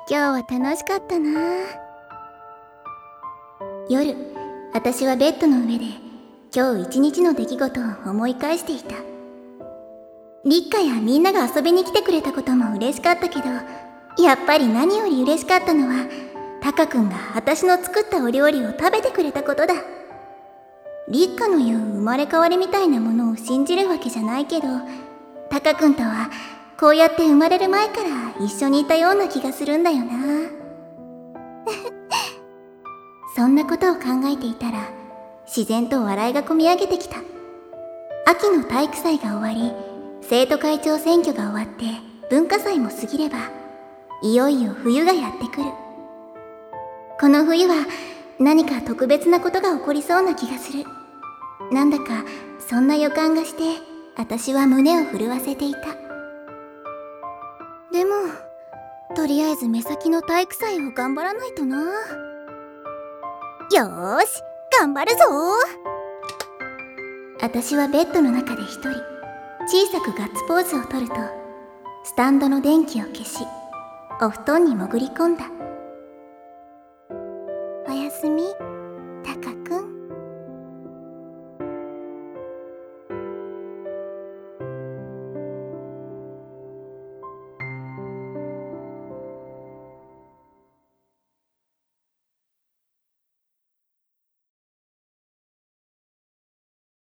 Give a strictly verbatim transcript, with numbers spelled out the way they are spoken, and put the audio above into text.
今日は楽しかったな。夜、私はベッドの上で今日一日の出来事を思い返していた。リッカやみんなが遊びに来てくれたことも嬉しかったけど、やっぱり何より嬉しかったのはタカ君が私の作ったお料理を食べてくれたことだ。リッカの言う生まれ変わりみたいなものを信じるわけじゃないけど、タカ君とはこうやって生まれる前から一緒にいたような気がするんだよな。そんなことを考えていたら自然と笑いがこみ上げてきた。秋の体育祭が終わり、生徒会長選挙が終わって文化祭も過ぎれば、いよいよ冬がやってくる。この冬は何か特別なことが起こりそうな気がする。なんだかそんな予感がして、私は胸を震わせていた。でもとりあえず目先の体育祭を頑張らないとな。よーし、頑張るぞ。私はベッドの中で一人小さくガッツポーズをとると、スタンドの電気を消しお布団に潜り込んだ。